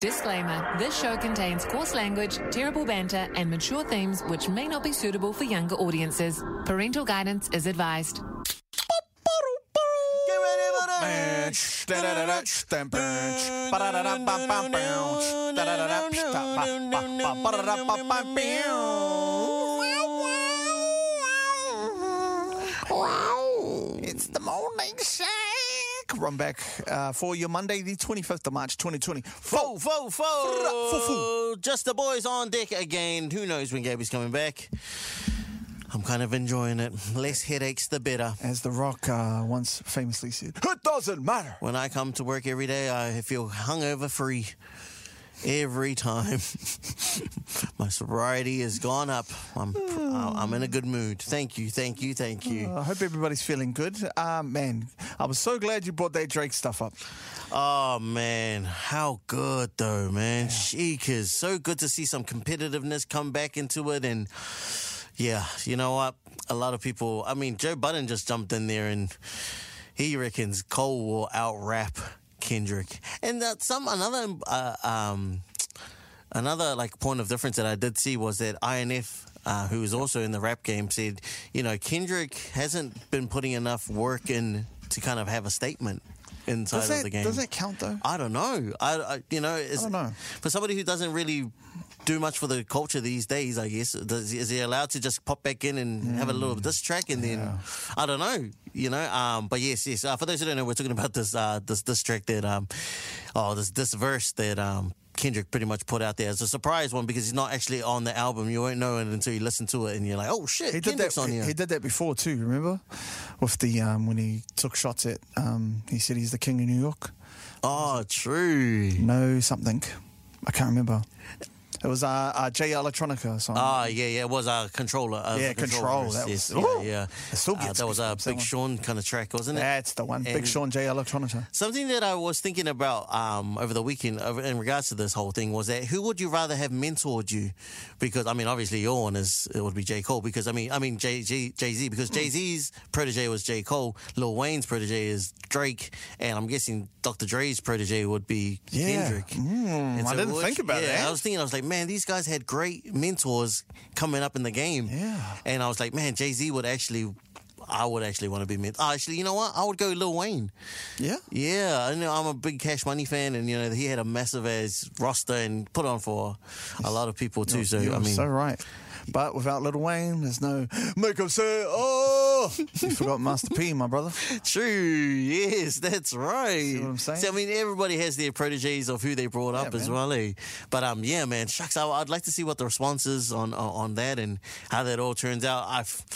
Disclaimer, this show contains coarse language, terrible banter, and mature themes which may not be suitable for younger audiences. Parental guidance is advised. It's the morning shack. Run back for your Monday, the 25th of March, 2020. Fo. Just the boys on deck again. Who knows when Gabby's coming back? I'm kind of enjoying it. Less headaches, the better. As The Rock once famously said, it doesn't matter. When I come to work every day, I feel hungover free. Every time. My sobriety has gone up. I'm in a good mood. Thank you. I hope everybody's feeling good. Man, I was so glad you brought that Drake stuff up. Oh, man. How good, though, man. Sheik is so good to see some competitiveness come back into it. And, yeah, you know what? A lot of people... I mean, Joe Budden just jumped in there and he reckons Cole will out-rap Kendrick. And another like point of difference that I did see was that INF, who is also in the rap game, said, you know, Kendrick hasn't been putting enough work in to kind of have a statement inside of the game. Does that count though? I don't know. I don't know. For somebody who doesn't really do much for the culture these days, I guess, is he allowed to just pop back in and have a little diss track and then I don't know, you know. But yes. For those who don't know, we're talking about this diss track that this verse that Kendrick pretty much put out there as a surprise one because he's not actually on the album. You won't know it until you listen to it and you're like, oh shit, Kendrick's on here. He did that before too, remember? With the when he took shots at he said he's the king of New York. Oh, true. No something. I can't remember. It was J Electronica song. Oh, yeah, it was Controller. Control. That was, yeah. It still gets that was a Big Sean kind of track, wasn't it? That's the one. Big Sean, J Electronica. Something that I was thinking about over the weekend in regards to this whole thing was that who would you rather have mentored you? Because, I mean, obviously your one it would be J. Cole. Because, I mean Jay-Z. Because Jay-Z's protege was J. Cole. Lil Wayne's protege is Drake. And I'm guessing Dr. Dre's protege would be Kendrick. I didn't think about that. I was like, man, these guys had great mentors coming up in the game. Yeah. And I was like, man, Jay-Z I would actually want to be mentored. Actually, you know what? I would go Lil Wayne. Yeah? Yeah. I know I'm a big Cash Money fan and, you know, he had a massive ass roster and put on for a lot of people too. You're so right. But without Lil Wayne, there's no make 'em say, oh! You forgot Master P, my brother. True. Yes, that's right. See what I'm saying? See, I mean, everybody has their proteges of who they brought up as well, eh? But, yeah, man, shucks, I'd like to see what the response is on that and how that all turns out.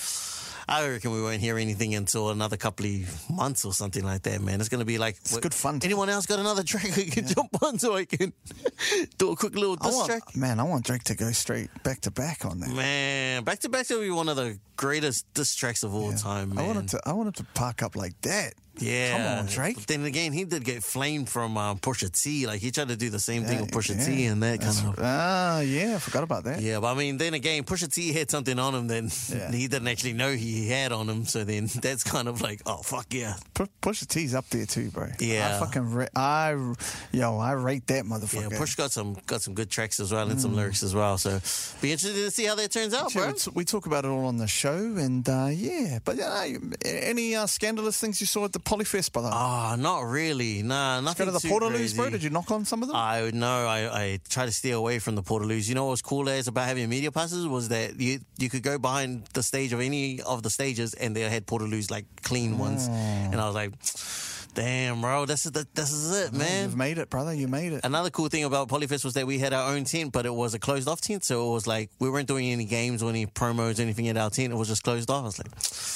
I reckon we won't hear anything until another couple of months or something like that, man. It's going to be like... It's good fun. Anyone else got another track we can jump on so I can do a quick little diss track? Man, I want Drake to go straight back-to-back on that. Man, back-to-back will be one of the greatest diss tracks of all time, man. I want him to park up like that. Yeah. Come on, Drake. But then again, he did get flamed from Pusha T. Like, he tried to do the same thing with Pusha T and that kind of... yeah, I forgot about that. Yeah, but I mean, then again, Pusha T had something on him that he didn't actually know he had on him. So then that's kind of like, oh, fuck yeah. Pusha T's up there too, bro. Yeah. I rate that motherfucker. Yeah, Push got some good tracks as well and some lyrics as well. So be interested to see how that turns out, bro. We talk about it all on the show and But any scandalous things you saw at the Polyfest, brother? Not really. Nah, nothing. Go to the Portaloos, bro. Did you knock on some of them? I try to stay away from the Portaloos. You know what was cool as about having media passes was that you could go behind the stage of any of the stages and they had Portaloos, like clean ones. And I was like, damn, bro, this is it, man. You've made it, brother. You made it. Another cool thing about Polyfest was that we had our own tent, but it was a closed off tent. So it was like we weren't doing any games or any promos or anything at our tent. It was just closed off. I was like...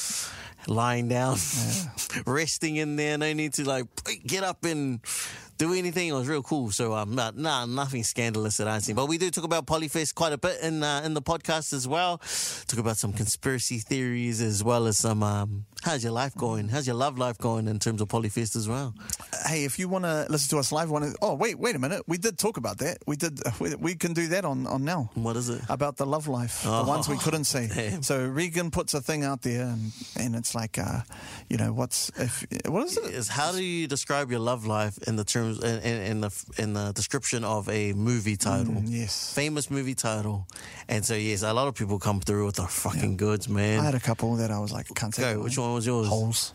lying down, resting in there. No need to like get up and do anything. It was real cool. So nothing scandalous that I've seen. But we do talk about Polyfest quite a bit in the podcast as well. Talk about some conspiracy theories as well as some how's your life going? How's your love life going in terms of Polyfest as well? Hey, if you want to listen to us live, wait a minute. We did talk about that. We can do that on now. What is it? About the love life, the ones we couldn't say. Damn. So Regan puts a thing out there and it's like, what is it? How do you describe your love life in the terms terms in the description of a movie title. Yes. Famous movie title. And so, yes, a lot of people come through with the fucking goods, man. I had a couple that I was like, can't say. Go, which one was yours? Holes.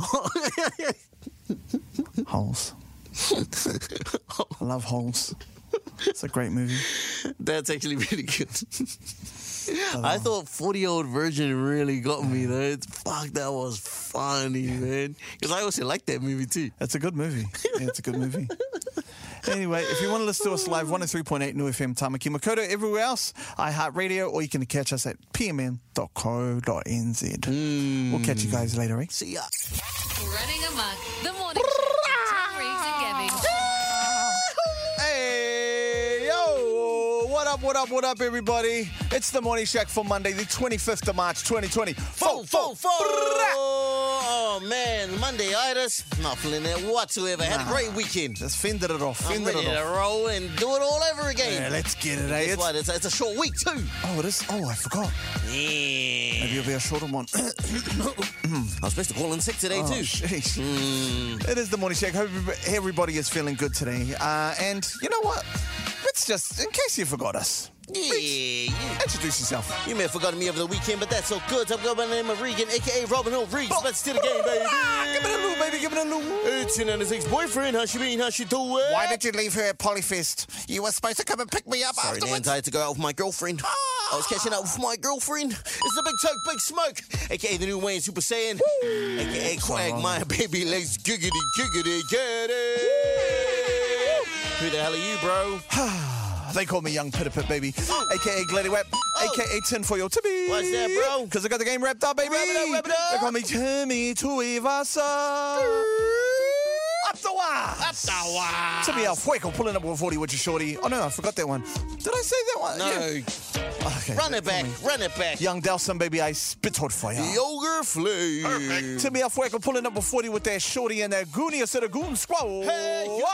Holes. I love Holes. It's a great movie. That's actually really good. I thought 40-year-old virgin really got me though. Fuck, that was funny, man. Because I also like that movie too. It's a good movie. Yeah, it's a good movie. Anyway, if you want to listen to us live, 103.8 New FM Tamaki Makaurau, everywhere else, iHeartRadio, or you can catch us at pmn.co.nz. We'll catch you guys later, eh? See ya. Running amok, the morning show with Tim Reeves and Gabby. Hey, yo! What up, everybody? It's the Morning Shack for Monday, the 25th of March, 2020. Oh, man. Monday-itis. Not feeling it whatsoever. Had a great weekend. Just fended it off. I'm ready to roll and do it all over again. Yeah, let's get it, eh? Guess what? It's a short week, too. Oh, it is? Oh, I forgot. Yeah. Maybe it'll be a shorter one. I was supposed to call in sick today, too. Sheesh. It is the Morning Shack. Hope everybody is feeling good today. And you know what? Let's just, in case you forgot us, Yeah. introduce yourself. You may have forgotten me over the weekend, but that's all good. I've got my name of Regan, a.k.a. Robin Hood Reeves. Let's do the game, baby. Give it a little, baby. Give it a little. It's your ex-boyfriend. How she been? How she doing? Why did you leave her at Polyfest? You were supposed to come and pick me up Sorry, afterwards. Nance, I had to go out with my girlfriend. I was catching up with my girlfriend. It's the Big Toke, Big Smoke, a.k.a. the new Wayne Super Saiyan, a.k.a. Quag, my baby legs, giggity, get it. Who the hell are you, bro? They call me Young Pitapit, baby. A.k.a. Gladdywap. A.k.a. Tinfoil Timmy. What's that, bro? Because I got the game wrapped up, baby. Wrap it up. They call me Timmy Tuivasa. Up the waz. Timmy Al Fuego pulling up with 40 with your shorty. Oh, no, I forgot that one. Did I say that one? No. Yeah. Okay. Run it back. Young Delson, baby, I spit hot fire. Yogurt flame. Timmy Al Fuego pulling up with 40 with that shorty and that goonie instead of goon squirrel. Hey, you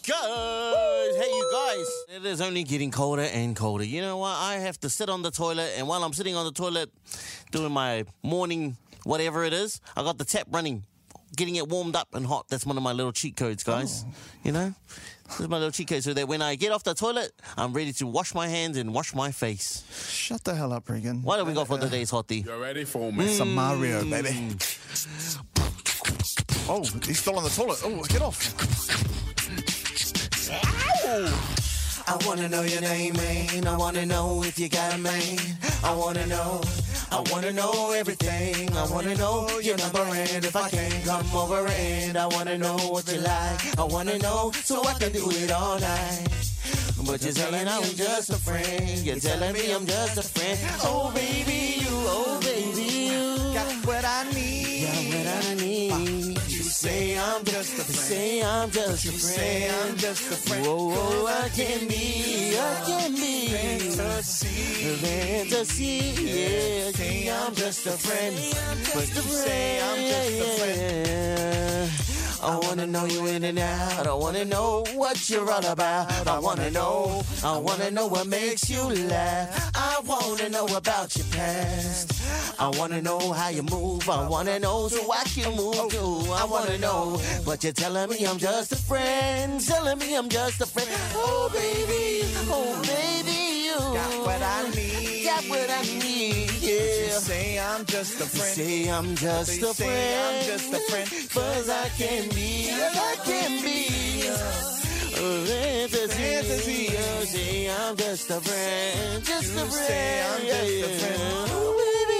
guys. It is only getting colder and colder. You know what? I have to sit on the toilet, and while I'm sitting on the toilet doing my morning whatever it is, I got the tap running, getting it warmed up and hot. That's one of my little cheat codes, guys. You know? This is my little cheat code so that when I get off the toilet, I'm ready to wash my hands and wash my face. Shut the hell up, Regan. What have we got for today's hottie? You ready for me? Some Mario, baby. Oh, he's still on the toilet. Oh, get off. Ow! I wanna know your name, man. I wanna know if you got a man. I wanna know everything. I wanna know your number and if I can come over and I wanna know what you like. I wanna know so I can do it all night. But you're telling me I'm just a friend. You're telling me I'm just a friend. Oh baby you, Got what I need. got what I need. You say I'm just a friend. Say I'm just a friend. Say I'm just a friend. Whoa, I can be. Fantasy, yeah. Say I'm just a friend. But you say I'm just a friend. I wanna know you in and out. I wanna know what you're all about. I wanna know what makes you laugh. I wanna know about your past. I wanna know how you move. I wanna know so I can move too. I wanna know, but you're telling me I'm just a friend. Telling me I'm just a friend. Oh baby, you Got what I need. got what I need. Yeah. Say I'm just a friend. Say I'm just a Say friend. I'm just a friend. Cause I can be. Fantasy. Say I'm just a friend. Just a friend. Say I'm just a friend. Oh,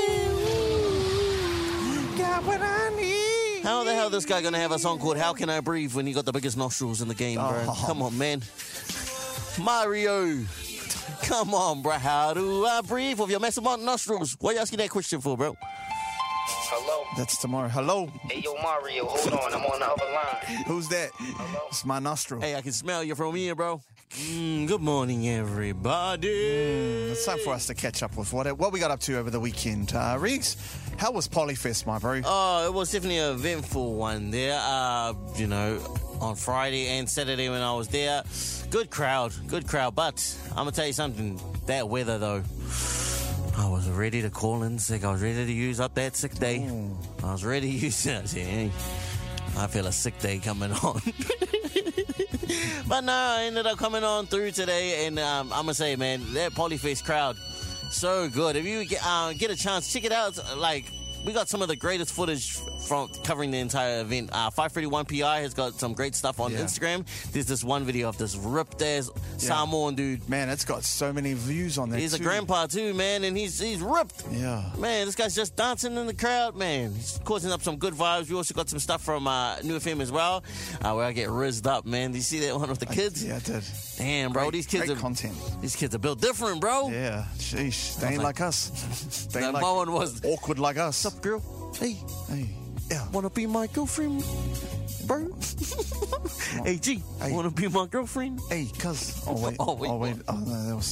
baby. Got what I need. How the hell this guy gonna have a song called How Can I Breathe when you got the biggest nostrils in the game, bro? Oh. Come on, man. Mario. Come on, bro. How do I breathe with your massive nostrils? What are you asking that question for, bro? Hello? That's tomorrow. Hello. Hey, yo, Mario, hold on. I'm on the other line. Who's that? It's my nostril. Hey, I can smell you from here, bro. Good morning, everybody. It's time for us to catch up with what we got up to over the weekend. Reeks, how was Polyfest, my bro? Oh, it was definitely an eventful one there. You know, on Friday and Saturday when I was there. Good crowd. But I'm going to tell you something. That weather, though. I was ready to call in sick. I was ready to use up that sick day. I was ready to use it. I said, hey, I feel a sick day coming on. But no, I ended up coming on through today, and I'm gonna say, man, that Polyface crowd, so good. If you get a chance, check it out. Like, we got some of the greatest footage from covering the entire event. 531 PI has got some great stuff on Instagram. There's this one video of this ripped ass Samoan dude. Man, it's got so many views on that. He's a grandpa too, man, and he's ripped. Yeah. Man, this guy's just dancing in the crowd, man. He's causing up some good vibes. We also got some stuff from New FM as well, where I get rizzed up, man. Did you see that one with the kids? Yeah, I did. Damn, bro, these kids great are content. These kids are built different, bro. Yeah, sheesh, they ain't like us. They ain't That like one was awkward like us. What's up, girl? Hey, yeah. wanna be my girlfriend, bro? Hey, G, wanna be my girlfriend? Hey, cuz. Oh wait. Oh, wait. Oh no, that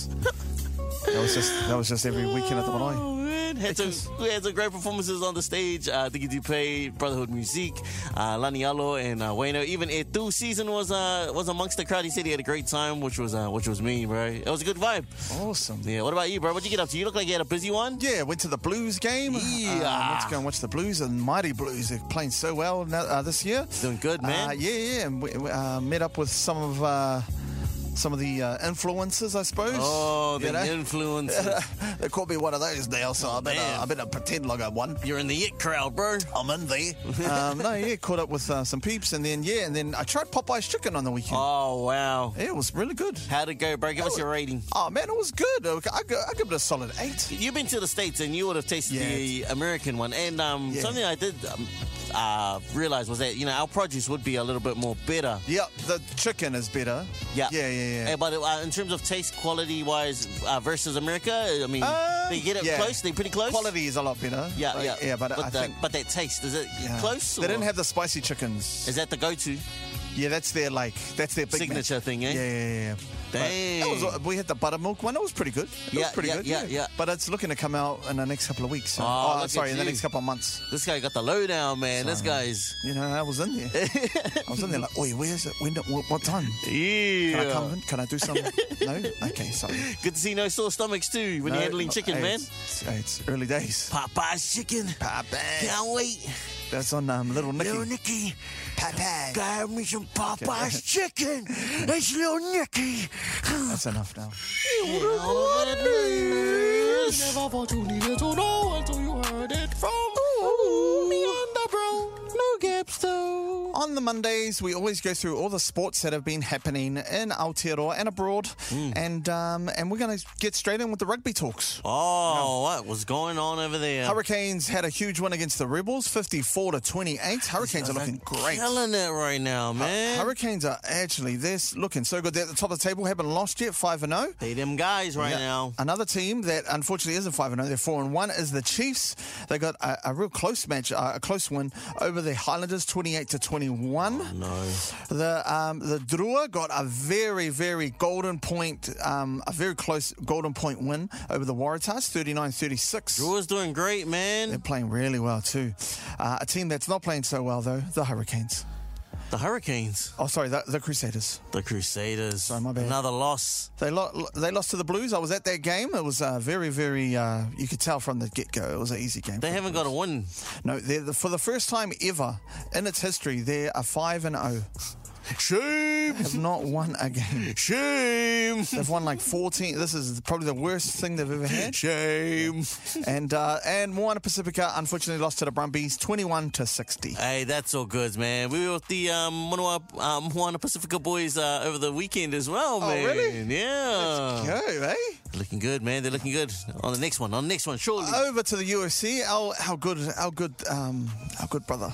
was just every weekend at the Marae. Oh man, we had some great performances on the stage. Digi Dupe, Brotherhood Music, Lani Alo, and Wayno. Even Etu Season was amongst the crowd. He said he had a great time, which was me, bro. It was a good vibe. Awesome. Yeah. What about you, bro? What'd you get up to? You look like you had a busy one. Yeah, went to the Blues game. Yeah. Went to go and watch the Blues, and Mighty Blues. They're playing so well now, this year. Doing good, man. Yeah. And we met up with some of the influencers, I suppose. Oh, the influencers. They called me one of those now, so I better pretend like I'm one. You're in the it crowd, bro. I'm in there. Caught up with some peeps, and then I tried Popeye's chicken on the weekend. Oh, wow. Yeah, it was really good. How'd it go, bro? Give us your rating. Oh, man, it was good. I give it a solid 8. You've been to the States, and you would have tasted the American one. And something I did realize was that, our produce would be a little bit more better. Yeah, the chicken is better. Yeah. But in terms of taste, quality-wise, versus America, I mean, they get it close? They pretty close? Quality is a lot better. Yeah, but I think... But that taste, is it close? They didn't have the spicy chickens. Is that the go-to? Yeah, that's their big signature thing, eh? Yeah. Dang. We had the buttermilk one. It was pretty good. It was pretty good. Yeah. But it's looking to come out in the next couple of weeks. So. In the next couple of months. This guy got the lowdown, man. Sorry. This guy's... I was in there. I was in there like, oi, where is it? What time? Yeah. Can I come in? Can I do something? No? Okay, sorry. Good to see no sore stomachs too when you're handling chicken, man. It's early days. Popeye's chicken. Popeye. Can't wait. That's on Little Nicky. Little Nicky. Popeye. Got me some Popeye's chicken. It's Little Nicky. That's enough now. Never thought you needed to know until you heard it from me and the bro. No gaps though. On the Mondays, we always go through all the sports that have been happening in Aotearoa and abroad, and we're going to get straight in with the rugby talks. Oh, what was going on over there? Hurricanes had a huge win against the Rebels, 54-28. Hurricanes are looking great. Killing it right now, man. Hurricanes are actually, they're looking so good. They're at the top of the table, haven't lost yet, 5-0. They them guys right now. Another team that unfortunately isn't 5-0, they're 4-1, is the Chiefs. They got a real close match, a close win over the Highlanders, 28-21. Oh, no. The Drua got a very, very golden point, a very close golden point win over the Waratahs, 39-36. Drua's doing great, man. They're playing really well too. A team that's not playing so well though, the Hurricanes. The Hurricanes. Oh, sorry, the Crusaders. The Crusaders. Sorry, my bad. Another loss. They lost to the Blues. I was at that game. It was very, very, you could tell from the get-go, it was an easy game. They haven't got a win. No, for the first time ever in its history, they are 5-0. Shame. Have not won a game. Shame. They've won like 14. This is probably the worst thing they've ever had. Shame. And Moana Pacifica unfortunately lost to the Brumbies 21-60. Hey, that's all good, man. We were with the Moana Pacifica boys over the weekend as well, man. Oh, really? Yeah. Let's go, eh? Looking good, man. They're looking good. On the next one, surely. Over to the UFC. Our good brother.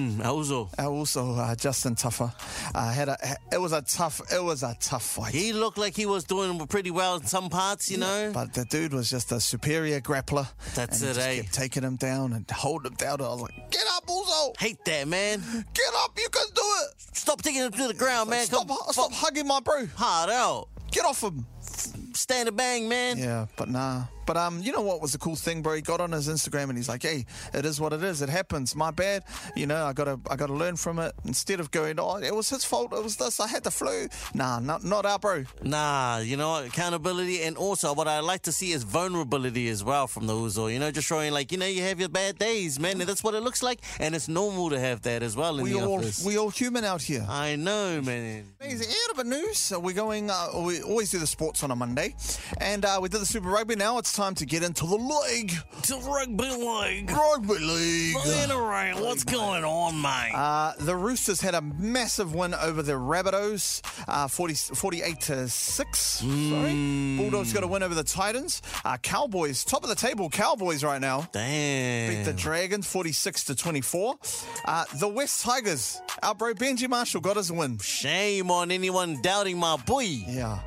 Also, Justin Tuffer. It was a tough fight. He looked like he was doing pretty well in some parts, you know. But the dude was just a superior grappler. That's and it, he just kept taking him down and holding him down. I was like, get up, Uso. Hate that, man. Get up, you can do it. Stop taking him to the ground, man. Stop hugging my bro. Hard out. Get off him. Stand and bang, man. Yeah, but nah. But you know what was the cool thing, bro? He got on his Instagram and he's like, "Hey, it is what it is. It happens. My bad. You know, I gotta learn from it." Instead of going, "Oh, it was his fault. It was this. I had the flu." Nah, not our bro. Nah, you know, accountability, and also what I like to see is vulnerability as well from the Uzo. You know, just showing like, you know, you have your bad days, man, and that's what it looks like, and it's normal to have that as well in the office. We all human out here. I know, man. Amazing. Out of news. So we're going. We always do the sports on a Monday, and we did the Super Rugby. Now it's time to get into the league. To rugby league. Rugby league. Right. What's going on, mate? The Roosters had a massive win over the Rabbitohs, 48-6. Sorry. Bulldogs got a win over the Titans. Cowboys, top of the table. Cowboys right now. Damn. Beat the Dragons 46-24. The West Tigers. Our bro Benji Marshall got his win. Shame on anyone doubting my boy. Yeah.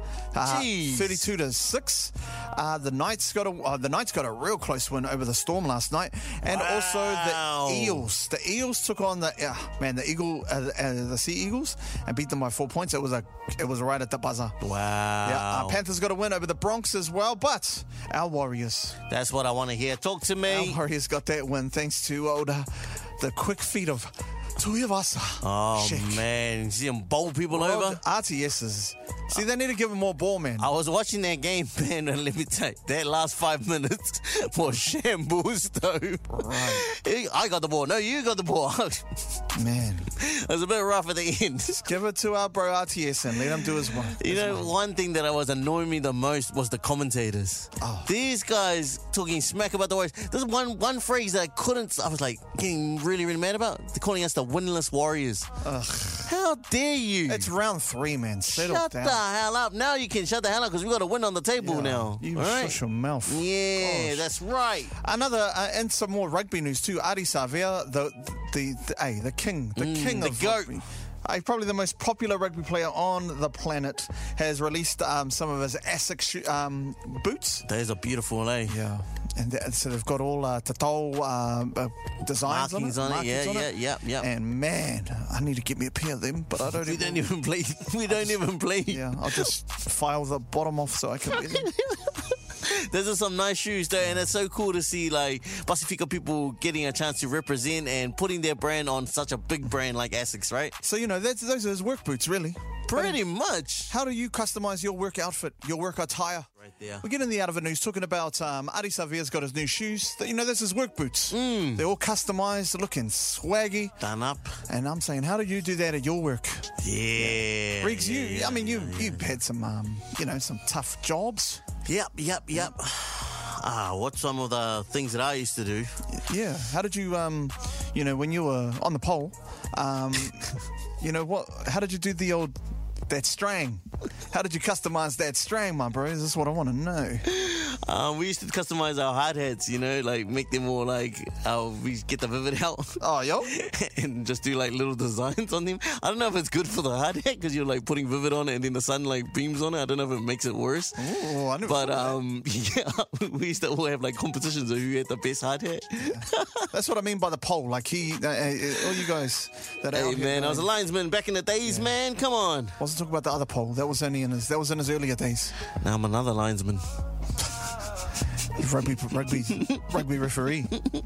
32-6. The Knights got a real close win over the Storm last night, and also the Eels. The Eels took on the Sea Eagles and beat them by 4 points. It was right at the buzzer. Wow. Yeah. Panthers got a win over the Bronx as well, but our Warriors. That's what I want to hear. Talk to me. Our Warriors got that win thanks to the quick feet of Tuivasa. Oh, Sheck. man. You see them bowl people over? RTSs. See, they need to give him more ball, man. I was watching that game, man, and let me tell you, that last 5 minutes was shambles, though. Right. I got the ball. No, you got the ball. Man. It was a bit rough at the end. Give it to our bro RTS and let him do his work. You know, one thing that was annoying me the most was the commentators. Oh. These guys talking smack about the Warriors. There's one phrase that I was like getting really, really mad about. They're calling us the winless Warriors. Ugh. How dare you? It's round 3, man. Settle Shut down. the hell up. Now you can shut the hell up because we got a win on the table now. You all right? shush your mouth. Yeah, Gosh. that's right. Another, and some more rugby news too. Adi Savea, the king of goat. rugby. Probably the most popular rugby player on the planet, has released some of his ASICS boots. Those are beautiful, eh? Yeah. And so they've got all Tatau designs Markings on it. Yeah. And man, I need to get me a pair of them, but I don't We don't even play. We don't even play. Yeah, I'll just file the bottom off so I can wear them. Those are some nice shoes though, and it's so cool to see like Pacifica people getting a chance to represent and putting their brand on such a big brand like ASICS, right? So, you know, those are his work boots, really. Pretty much. How do you customize your work outfit, your work attire? Right there. We get in the out of it news talking about Adi Savea's got his new shoes. You know, that's his work boots. They're all customized, looking swaggy. Done up. And I'm saying, how do you do that at your work? Yeah. Riggs, you've had some, some tough jobs. Yep. What's some of the things that I used to do? Yeah. How did you, when you were on the pole, how did you do that strang? How did you customize that strang, my bro? This is what I want to know. We used to customize our hard hats, like make them more like we get the vivid out. Oh, yo. And just do like little designs on them. I don't know if it's good for the hard hat because you're like putting vivid on it and then the sun like beams on it. I don't know if it makes it worse. Oh, I never But thought that. we used to all have like competitions of who had the best hard hat. Yeah. That's what I mean by the pole. Like all you guys that are out here, man, I was a linesman back in the days, man. Come on. I wasn't talking about the other pole. That was in his earlier days. Now I'm another linesman. Rugby referee.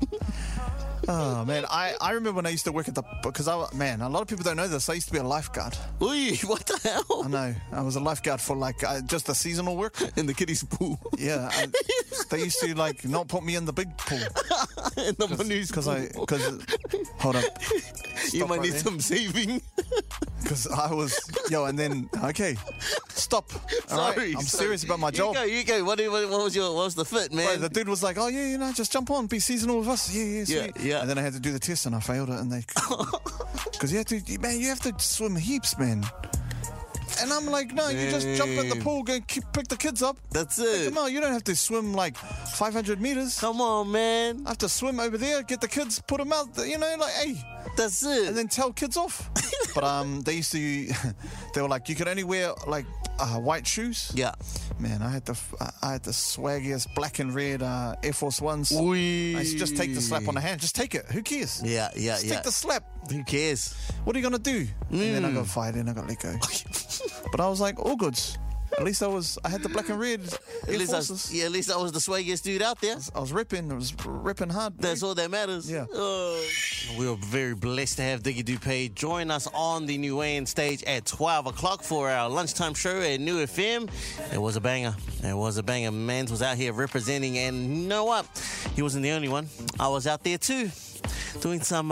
Oh, man. I remember when I used to work at because a lot of people don't know this. I used to be a lifeguard. Oi, what the hell? I know. I was a lifeguard for just the seasonal work. In the kiddies' pool. Yeah. They used to not put me in the big pool. In the Manu's pool. Hold up. You might need some saving. Because I was, and then, okay, stop. All right? I'm serious about my job. You go. What was the fit, man? Right, the dude was like, oh, yeah, just jump on, be seasonal with us. Yeah, sweet. Yeah. And then I had to do the test and I failed it. And because you have to swim heaps, man. And I'm like, no, you just jump in the pool, go pick the kids up. That's it. No, you don't have to swim like 500 meters. Come on, man. I have to swim over there, get the kids, put them out, hey. That's it. And then tell kids off. But they were like, you could only wear like white shoes. Yeah. Man, I had the swaggiest black and red Air Force Ones. Wee. I used to just take the slap on the hand. Just take it. Who cares? Yeah. Just take the slap. Who cares? What are you going to do? And then I got fired and I got let go. But I was like, all goods. At least I had the black and red Air Forces. At least I was the swaggiest dude out there. I was ripping. I was ripping hard. That's all that matters. Yeah. We were very blessed to have Diggy Dupé join us on the New Wayne stage at 12 o'clock for our lunchtime show at New FM. It was a banger. Mans was out here representing, and you know what? He wasn't the only one. I was out there too, doing some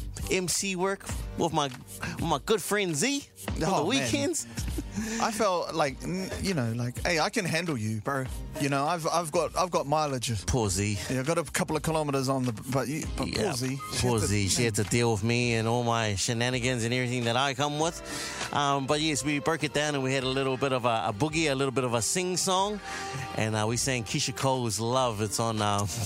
MC work with my good friend Z on the weekends. I felt like, hey, I can handle you, bro. I've got mileage. Poor Z. Yeah, I got a couple of kilometers on the, but poor Z. Poor Z. She had to deal with me and all my shenanigans and everything that I come with. But yes, we broke it down and we had a little bit of a boogie, a little bit of a sing song, and we sang Keisha Cole's "Love." It's on.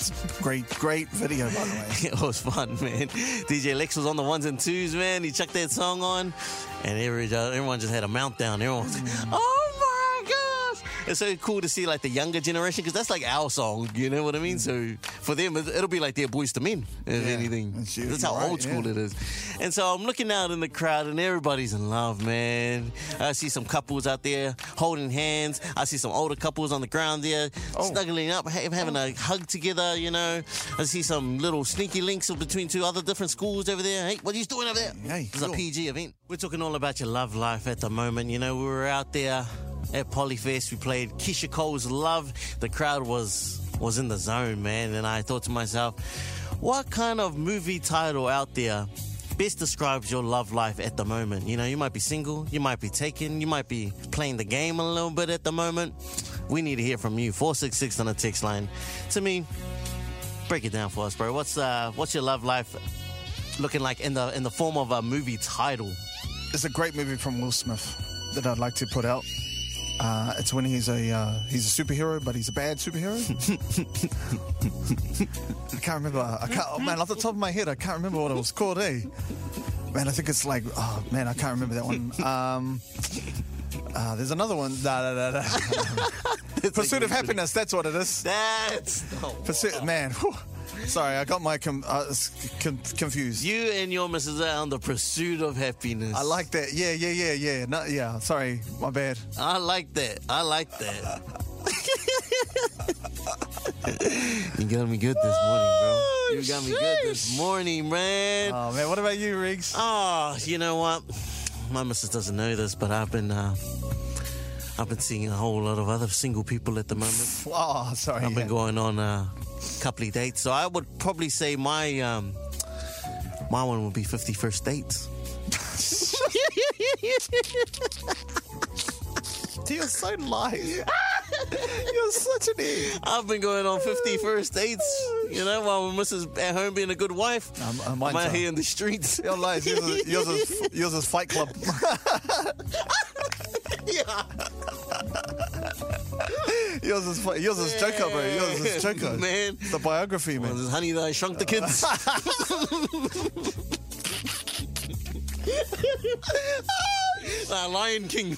Great video, by the way. It was fun, man. DJ Lex was on the ones and twos, man. He chucked that song on, and everyone just had a meltdown. Everyone was like, oh my gosh. It's so cool to see like the younger generation, because that's like our song, you know what I mean? So for them, it'll be like their Boys to Men, if anything. That's how old school it is. And so I'm looking out in the crowd and everybody's in love, man. I see some couples out there holding hands. I see some older couples on the ground there, snuggling up, having a hug together, you know. I see some little sneaky links between two other different schools over there. Hey, what are you doing over there? Hey, it's a PG event. We're talking all about your love life at the moment. You know, we were out there at Polyfest. We played Keisha Cole's "Love." The crowd was in the zone, man. And I thought to myself, what kind of movie title out there best describes your love life at the moment? You know, you might be single, you might be taken, you might be playing the game a little bit at the moment. We need to hear from you. 466 on the text line. To me, break it down for us, bro. What's your love life looking like in the form of a movie title? It's a great movie from Will Smith that I'd like to put out. It's when he's a superhero, but he's a bad superhero. I can't remember. Off the top of my head, I can't remember what it was called, eh? Man, I think it's like, I can't remember that one. There's another one. Pursuit of Happiness, that's what it is. Pursuit, man. Whew. Sorry, I got my confused. You and your missus are on the pursuit of happiness. I like that. Yeah. No, sorry, my bad. I like that. You got me good this morning, bro. You got me good this morning, man. Oh, man, what about you, Riggs? Oh, you know what? My missus doesn't know this, but I've been seeing a whole lot of other single people at the moment. Oh, sorry. I've been going on a couple of dates, so I would probably say my one would be 50 first dates. You're so lying. You're such an idiot. I've been going on 50 first dates, you know, while my missus at home being a good wife. I'm out here in the streets. You're lying. Yours is Fight Club. Yeah. Yours is Joker, bro. Yours is Joker. Man. It's the biography, man. This is Honey That I Shrunk the Kids. Lion King.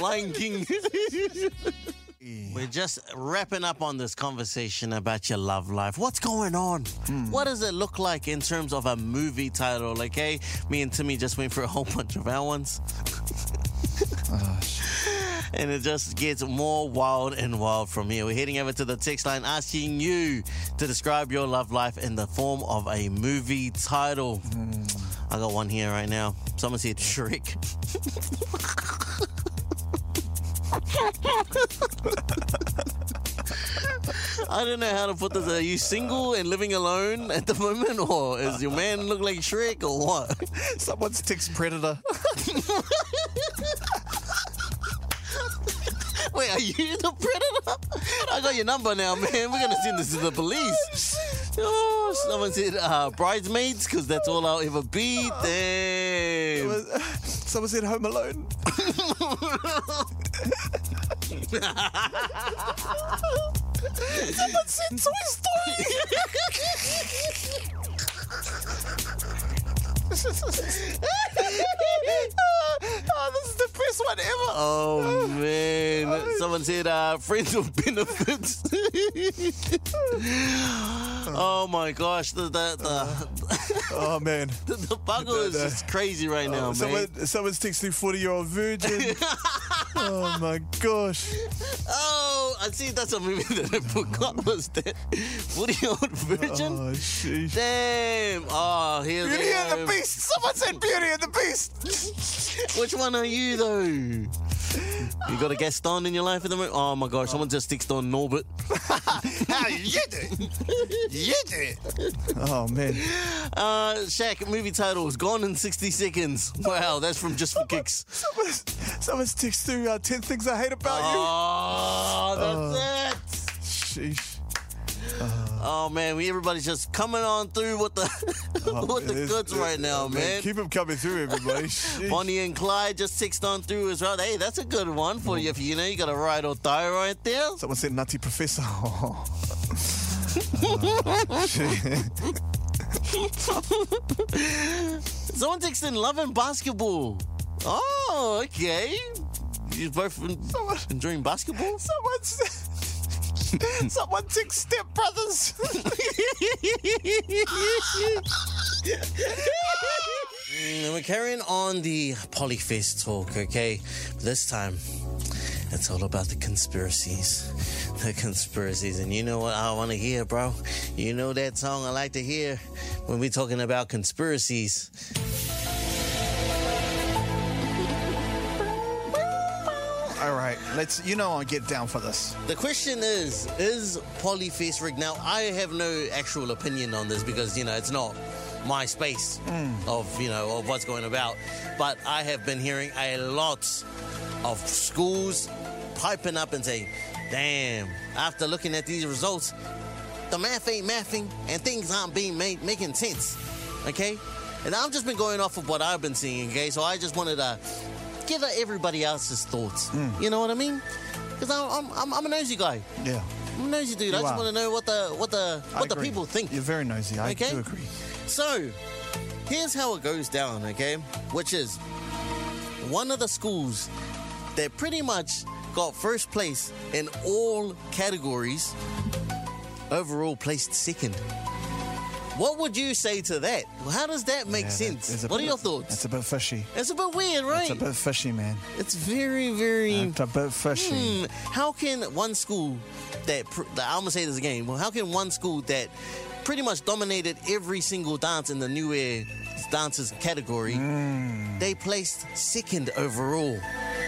We're just wrapping up on this conversation about your love life. What's going on? What does it look like in terms of a movie title? Like, hey, me and Timmy just went for a whole bunch of our ones. And it just gets more wild and wild from here. We're heading over to the text line asking you to describe your love life in the form of a movie title. I got one here right now. Someone said Shrek. I don't know how to put this. Are you single and living alone at the moment, or does your man look like Shrek, or what? Someone's text Predator. Wait, are you the Predator? I got your number now, man. We're going to send this to the police. Oh, someone said Bridesmaids, because that's all I'll ever be. Damn. Someone said Home Alone. Someone said Toy Story. This is the best one ever. Oh, man. Someone said Friends with Benefits. Oh, my gosh. Oh, man. The bugger is just crazy right now, man. Someone's texting 40-year-old virgin. Oh my gosh. Oh, I see. That's a movie that I forgot was that 40-year-old virgin. Oh, sheesh. Damn. Oh, here Beauty they and the are. Beast. Someone said Beauty and the Beast. Which one are you, though? You got a Gaston in your life at the moment? Oh, my gosh. Someone just texted on Norbert. How you do? You do. Oh, man. Shaq, movie titles, Gone in 60 Seconds. Wow, that's from Just for Kicks. Someone's text through 10 things I hate about Oh, that's it. Sheesh. Oh, man, everybody's just coming on through with the with the goods right now, man. Keep them coming through, everybody. Sheesh. Bonnie and Clyde just text on through as well. Hey, that's a good one for you if you know you got a ride or die right there. Someone said Nutty Professor. Oh. Someone texted Love and Basketball. Oh, okay. You both enjoying basketball? Someone took Step Brothers. And we're carrying on the Polyfest talk, okay? This time, it's all about the conspiracies. The conspiracies. And you know what I want to hear, bro? You know that song I like to hear when we're talking about conspiracies. All right, I'll get down for this. The question is Polyfest rigged? Now, I have no actual opinion on this because, it's not my space of what's going about. But I have been hearing a lot of schools piping up and saying, damn, after looking at these results, the math ain't mathing and things aren't making sense, okay? And I've just been going off of what I've been seeing, okay? So I just wanted to give everybody else's thoughts. You know what I mean? Because I'm a nosy guy. Yeah. I'm a nosy dude. I just want to know what the people think. You're very nosy. I Okay? do agree. So, here's how it goes down, okay? Which is one of the schools that pretty much got first place in all categories, overall placed second. What would you say to that? How does that make sense? What are your thoughts? It's a bit fishy. It's a bit weird, right? It's a bit fishy, man. It's very, very... It's a bit fishy. How can one school I'm going to say this again. Well, how can one school that pretty much dominated every single dance in the New Air Dances category, they placed second overall?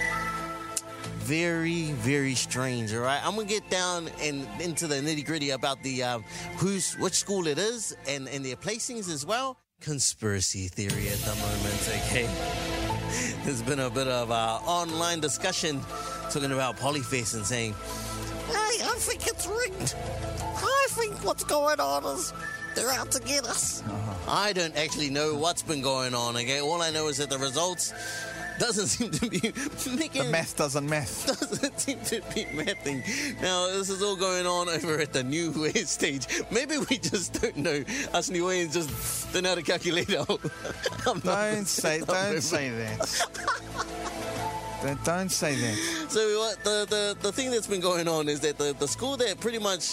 Very, very strange, all right? I'm going to get down and into the nitty-gritty about the which school it is and their placings as well. Conspiracy theory at the moment, okay? There's been a bit of online discussion talking about Polyfest and saying, hey, I think it's rigged. I think what's going on is they're out to get us. I don't actually know what's been going on, okay? All I know is that the results doesn't seem to be making... The math doesn't math. Doesn't seem to be mathing. Now, this is all going on over at the New Way stage. Maybe we just don't know. Us New Wayans just don't know how to calculate out. Don't say that. Don't say that. So what the thing that's been going on is that the school that pretty much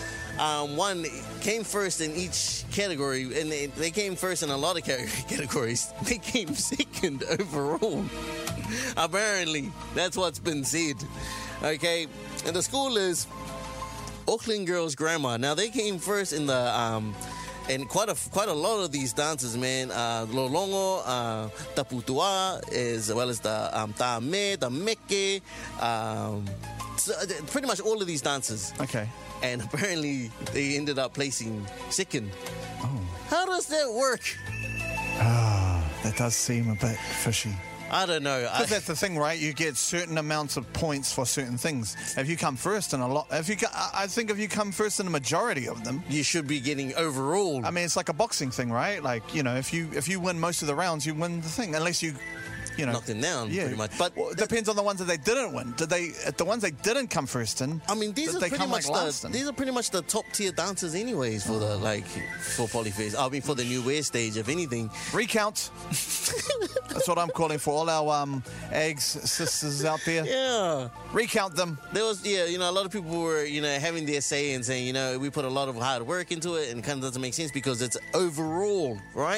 came first in each category, and they came first in a lot of categories. They came second overall. Apparently, that's what's been said. Okay, and the school is Auckland Girls Grammar. Now they came first in the and quite a lot of these dances, man. Lolongo, Taputua, as well as the Ta'ame, the Meke, so pretty much all of these dances. Okay. And apparently they ended up placing second. Oh. How does that work? That does seem a bit fishy. I don't know. Because that's the thing, right? You get certain amounts of points for certain things. If you come first in I think if you come first in a majority of them, you should be getting overall. I mean, it's like a boxing thing, right? Like, if you win most of the rounds, you win the thing, unless you knocked them down, pretty much. But it depends on the ones that they didn't win. The ones they didn't come first in? I mean, these are pretty much the top tier dancers, anyways, for for Polyfest. I mean, for the New Wear stage, if anything. Recount. That's what I'm calling for all our eggs sisters out there. Yeah, recount them. There was a lot of people were having their say and saying we put a lot of hard work into it and it kind of doesn't make sense because it's overall, right?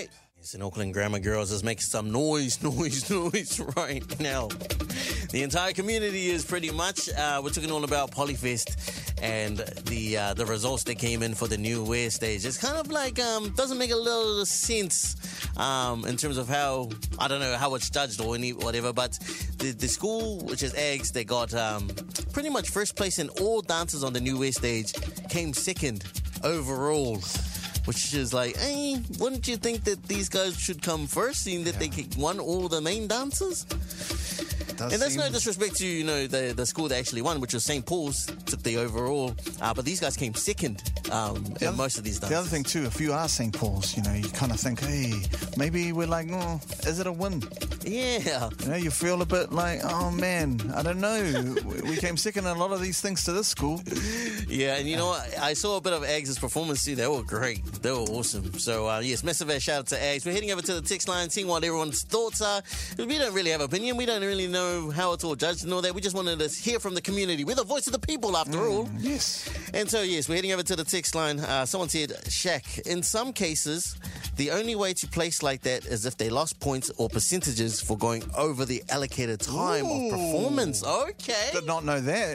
Yes, and Auckland Grammar Girls is making some noise right now. The entire community is pretty much, we're talking all about Polyfest and the results that came in for the New West stage. It's kind of like, doesn't make a little sense in terms of how, I don't know how it's judged or whatever, but the school, which is Eggs, they got pretty much first place in all dances on the New West stage, came second overall. Which is like, hey, wouldn't you think that these guys should come first, seeing that they won all the main dances? And that's no disrespect to, you know, the school that actually won, which was St. Paul's, took the overall. But these guys came second in most of these dances. The other thing, too, if you are St. Paul's, you know, you kind of think, hey, maybe we're like, oh, is it a win? Yeah. You know, you feel a bit like, oh, man, I don't know. We came second in a lot of these things to this school. Yeah, and you know what? I saw a bit of Ags' performance too. They were great. They were awesome. So, yes, massive shout out to Ags. We're heading over to the text line, seeing what everyone's thoughts are. We don't really have an opinion. We don't really know how it's all judged and all that. We just wanted to hear from the community. We're the voice of the people, after all. Yes. And so, yes, we're heading over to the text line. Someone said, Shaq, in some cases, the only way to place like that is if they lost points or percentages for going over the allocated time of performance. Okay. Did not know that.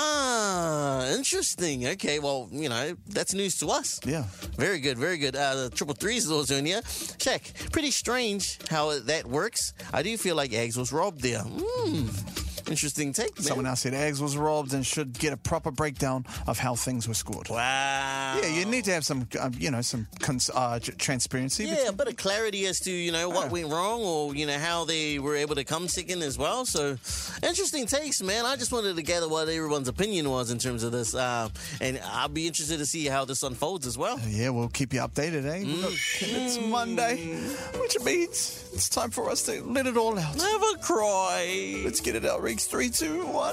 Interesting. Okay, well, you know, that's news to us. Yeah. Very good, very good. The 333 is also in here. Shaq, pretty strange how that works. I do feel like Ags was robbed there. Interesting take, man. Someone else said Ags was robbed and should get a proper breakdown of how things were scored. Wow. Yeah, you need to have some, transparency. Yeah, a bit of clarity as to, you know, what went wrong or, you know, how they were able to come second as well. So, interesting takes, man. I just wanted to gather what everyone's opinion was in terms of this. And I'll be interested to see how this unfolds as well. Yeah, we'll keep you updated, eh? Look, it's Monday, which means it's time for us to let it all out. Have a cry. Let's get it out, Reeks. 3, 2, 1.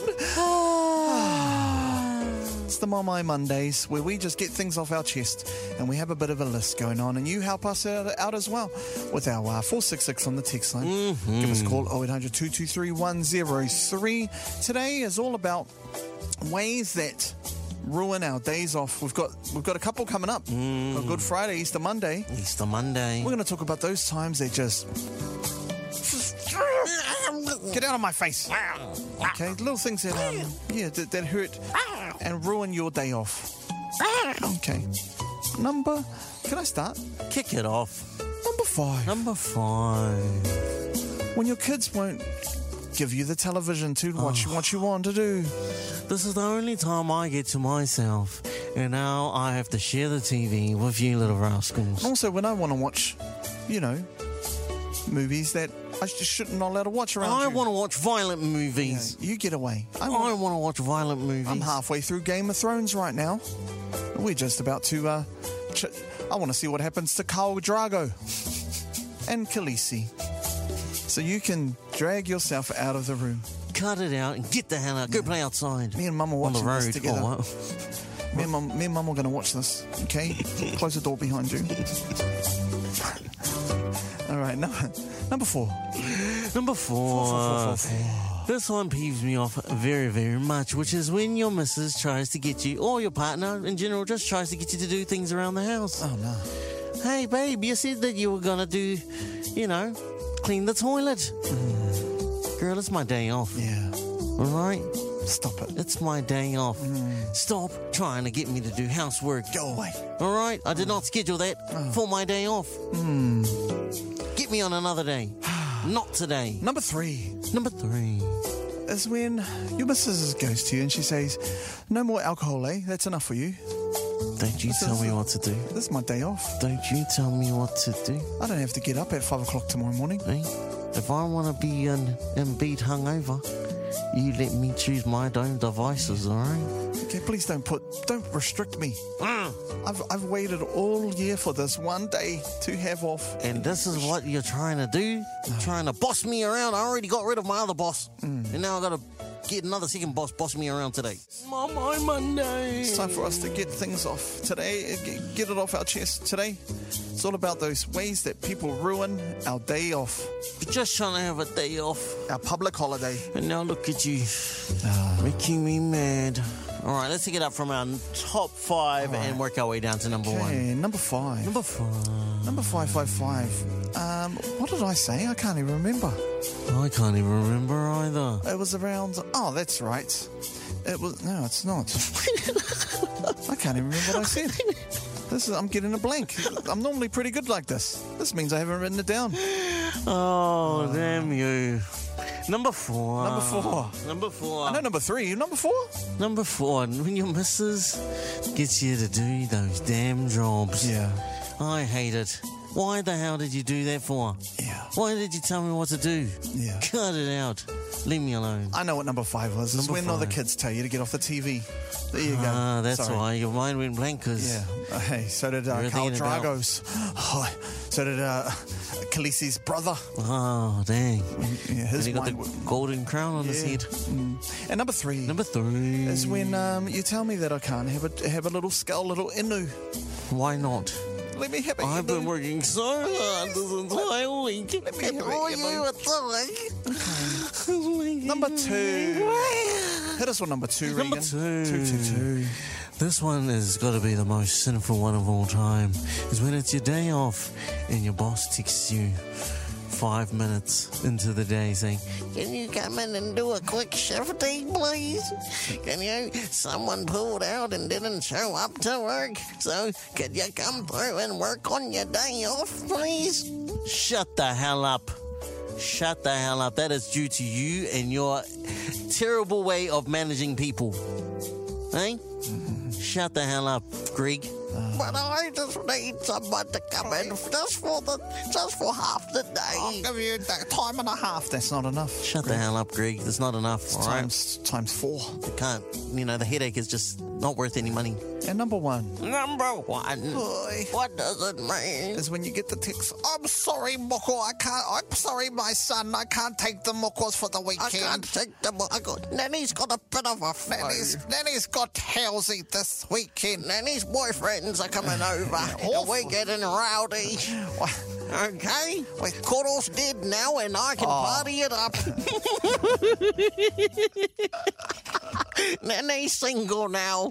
It's the My Mondays, where we just get things off our chest and we have a bit of a list going on, and you help us out as well with our 466 on the text line. Give us a call 0800 223 103. Today is all about ways that ruin our days off. We've got a couple coming up. Got Good Friday, Easter Monday. We're going to talk about those times that just get out of my face. Okay, little things that that hurt and ruin your day off. Okay. Can I start? Kick it off. Number 5. When your kids won't give you the television to watch what you want to do. This is the only time I get to myself, and now I have to share the TV with you little rascals. Also, when I want to watch, you know, movies that I just not allowed to watch around I you. want to watch violent movies. Yeah, you get away. I want to watch violent movies. I'm halfway through Game of Thrones right now. We're just about to... I want to see what happens to Khal Drogo and Khaleesi. So you can drag yourself out of the room. Cut it out and get the hell out. Go play outside. Me and Mum are watching this together. Oh, me and Mum are going to watch this, okay? Close the door behind you. All right, number 4. Number 4. This one peeves me off very, very much, which is when your missus tries to get you, or your partner in general, just tries to get you to do things around the house. Oh, no. Hey, babe, you said that you were going to do, you know, clean the toilet. Girl, it's my day off. Yeah. All right? Stop it. It's my day off. Stop trying to get me to do housework. Go away. All right? I did not schedule that for my day off. Get me on another day. Not today. Number 3. Is when your missus goes to you and she says, no more alcohol, eh? That's enough for you. Don't you tell me what to do. This is my day off. Don't you tell me what to do. I don't have to get up at 5 o'clock tomorrow morning. Hey, if I want to be in bed hungover, you let me choose my own devices, all right? Okay, please don't restrict me. I've waited all year for this one day to have off. And this is what you're trying to do? Trying to boss me around? I already got rid of my other boss. And now I got to get another second boss me around today. My Monday. It's time for us to get things off today. Get it off our chest today. It's all about those ways that people ruin our day off. We're just trying to have a day off. Our public holiday. And now look at you. Making me mad. All right, let's take it up from our top 5 and work our way down to number 1. Okay, number 5. Number 5. Number 555. What did I say? I can't even remember. I can't even remember either. It was around... Oh, that's right. It was... No, it's not. I can't even remember what I said. I'm getting a blank. I'm normally pretty good like this. This means I haven't written it down. Oh, damn you. Number 4. Number 4. Number 4. I know number 3. You number 4? Number 4. When your missus gets you to do those damn jobs. Yeah. I hate it. Why the hell did you do that for? Yeah. Why did you tell me what to do? Yeah. Cut it out. Leave me alone. I know what number 5 was. It's when all the kids tell you to get off the TV. There you go. Ah, that's Sorry. why your mind went blank. Cause Yeah. Hey, so did Carl thinking about- Drago's. So did Khaleesi's brother. Oh, dang. Yeah, his And he got the mind went- golden crown on his Yeah. head. And number 3 Number 3 is when you tell me that I can't have a little skull, little inu. Why not? Let me have it. I've been working so hard this entire week. Let me have it. Number Number 2. Hit us with number 2, Number Regan. 2. This one has got to be the most sinful one of all time. Is when it's your day off and your boss texts you 5 minutes into the day saying, "Can you come in and do a quick shifting, please? Can you? Someone pulled out and didn't show up to work, so could you come through and work on your day off, please?" Shut the hell up. Shut the hell up. That is due to you and your terrible way of managing people. Hey? Shut the hell up, Greg. But I just need someone to come in just for half the day. I'll give you that time and a half. That's not enough. Shut the hell up, Greg. That's not enough. All right? Times 4. You can't. The headache is just not worth any money. And number 1 Number 1. Boy. What does it mean? is when you get the text, "I'm sorry, Moko, I'm sorry, my son, I can't take the Mokos for the weekend. I can't take them. Nanny's got a bit of a Nanny's got housey this weekend. Nanny's boyfriends are coming over. And we're getting rowdy. Okay? Koro's dead now and I can party it up. Nanny's single now.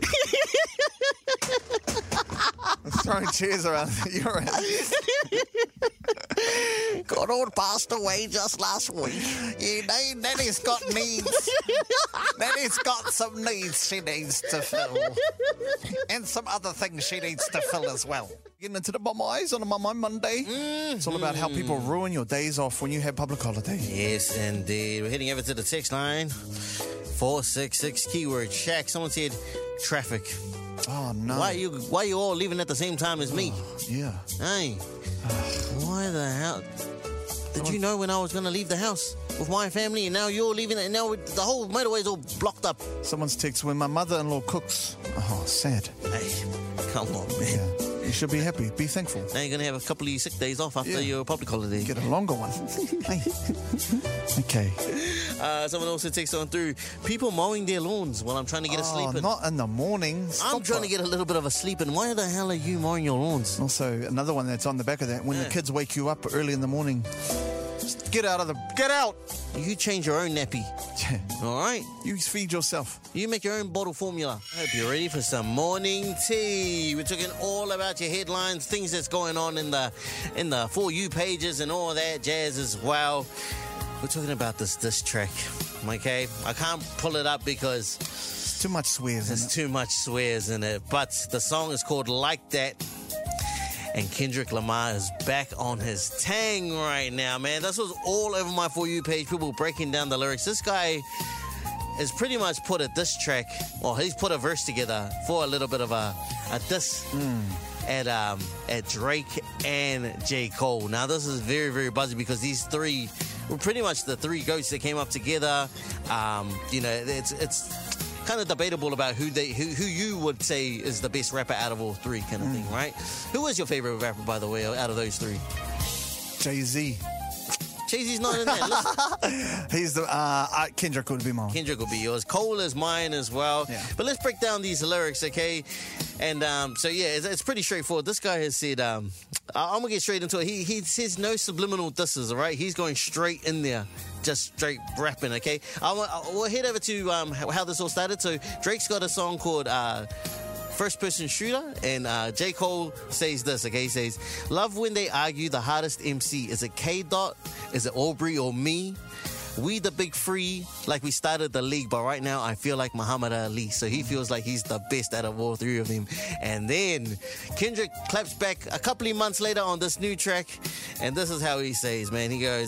Throwing chairs around. You're right. Koro passed away just last week. Nanny's got needs. Nanny's got some needs she needs to fill. And some other things she needs to fill as well. Getting into the Mama Eyes on a Mama Monday. It's all about how people ruin your days off when you have public holiday. Yes, indeed. We're heading over to the text line. 466 keyword Shaq. Someone said traffic. Oh, no. Why are you all leaving at the same time as me? Yeah. Hey, why the hell? Did you know when I was going to leave the house with my family and now you're leaving and now the whole motorway's all blocked up? Someone's text, when my mother-in-law cooks. Oh, sad. Hey, come on, man. Yeah. You should be happy. Be thankful. Now you're going to have a couple of sick days off after your public holiday. Get a longer one. Hey. Okay. Someone also texted on through, people mowing their lawns while I'm trying to get a sleep in. Not in the morning. I'm trying to get a little bit of a sleep in. Why the hell are you mowing your lawns? Also, another one that's on the back of that, when the kids wake you up early in the morning, just get out. You change your own nappy. All right? You feed yourself. You make your own bottle formula. I hope you're ready for some morning tea. We're talking all about your headlines, things that's going on in the For You pages and all that jazz as well. We're talking about this diss track, okay? I can't pull it up because It's too much swears. there's too much swears in it. But the song is called Like That. And Kendrick Lamar is back on his tang right now, man. This was all over my For You page, people breaking down the lyrics. This guy has pretty much put a diss track, well, he's put a verse together for a little bit of a diss at Drake and J. Cole. Now, this is very, very buzzy because these three were pretty much the three goats that came up together. It's kind of debatable about who you would say is the best rapper out of all three, kind of thing, right? Who is your favorite rapper, by the way, out of those three? Jay-Z. Jay-Z's not in there. Listen. He's the Kendrick would be mine. Kendrick will be yours. Cole is mine as well. Yeah. But let's break down these lyrics, okay? And it's pretty straightforward. This guy has said, I'm going to get straight into it. He says no subliminal disses, all right? He's going straight in there. Just straight rapping, okay? We'll head over to how this all started. So Drake's got a song called First Person Shooter, and J. Cole says this, okay? He says, love when they argue the hardest MC. Is it K-Dot? Is it Aubrey or me? We the big three, like we started the league, but right now I feel like Muhammad Ali. So he feels like he's the best out of all three of them. And then Kendrick claps back a couple of months later on this new track, and this is how he says, man. He goes,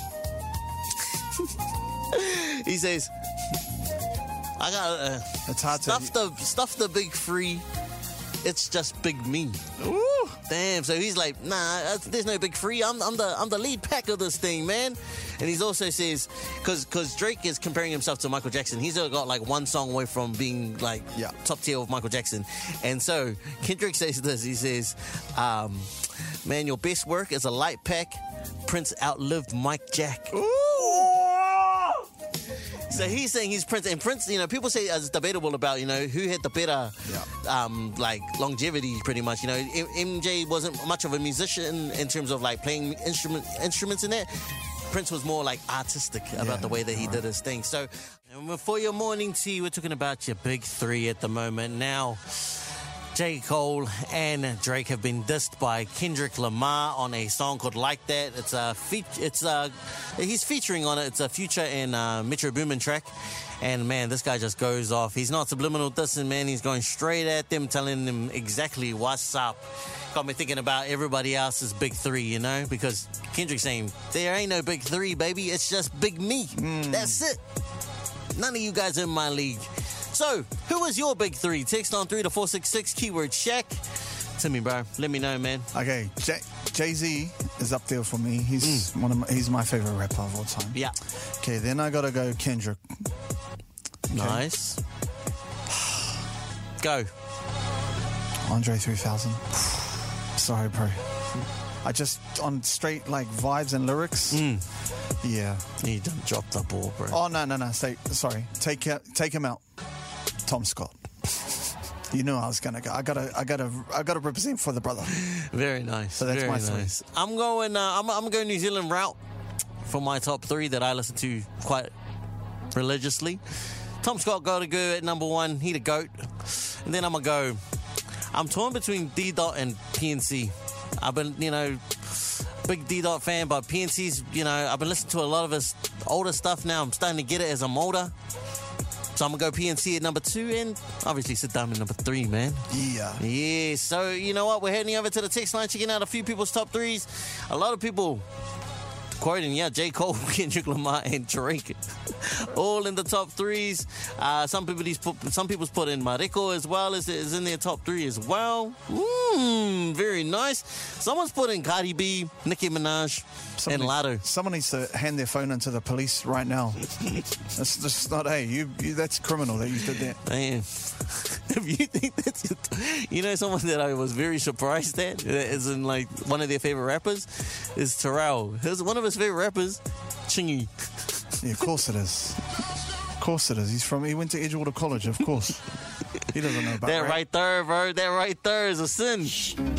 he says, I got it's hard stuff the big three. It's just big me. Ooh. Damn. So he's like, nah, there's no big three. I'm the lead pack of this thing, man. And he's also says, because Drake is comparing himself to Michael Jackson. He's got like one song away from being like top tier of Michael Jackson. And so Kendrick says this. He says, man, your best work is a light pack. Prince outlived Mike Jack. Ooh. So he's saying he's Prince, and Prince, you know, people say it's debatable about, you know, who had the better, like longevity, pretty much. You know, MJ wasn't much of a musician in terms of like playing instruments in that. Prince was more like artistic about the way that he did his thing. So, and for your morning tea, we're talking about your big three at the moment. Now, J. Cole and Drake have been dissed by Kendrick Lamar on a song called Like That. He's featuring on it. It's a Future and Metro Boomin track. And man, this guy just goes off. He's not subliminal dissing, man. He's going straight at them, telling them exactly what's up. Got me thinking about everybody else's big three, you know, because Kendrick's saying, there ain't no big three, baby. It's just big me. That's it. None of you guys are in my league. So, who is your big three? Text on 3 to 466, keyword Shaq. To me, bro. Let me know, man. Okay, Jay-Z is up there for me. He's he's my favorite rapper of all time. Yeah. Okay, then I gotta go Kendrick. Okay. Nice. Go. Andre 3000. Sorry, bro. I just, on straight like vibes and lyrics. Yeah. You done dropped the ball, bro. Oh, no. Sorry. Take him out. Tom Scott. You knew I was gonna go. I gotta represent for the brother. Very nice. So that's very my three. nice. I'm going. I'm going New Zealand route for my top three that I listen to quite religiously. Tom Scott got to go at number one. He the GOAT. And then I'm gonna go. I'm torn between D-Dot and PNC. I've been, you know, big D-Dot fan, but PNC's, you know, I've been listening to a lot of his older stuff now. I'm starting to get it as I'm older. So I'm going to go PNC at number 2 and obviously Saddam at number 3, man. Yeah. Yeah, so you know what? We're heading over to the text line, checking out a few people's top threes. A lot of people quoting, J. Cole, Kendrick Lamar, and Drake. All in the top threes. Some people's put in Mariko as well, is in their top 3 as well. Very nice. Someone's put in Cardi B, Nicki Minaj, and Lotto. Someone needs to hand their phone into the police right now. That's just not, that's criminal that you did that. Man, if you think that's it, you know, someone that I was very surprised at, as in like one of their favorite rappers, is Terrell. One of his favorite rappers, Chingy. Yeah, of course it is. Of course it is. He went to Edgewater College, of course. He doesn't know about that rap. right there, bro. That right there is a sin.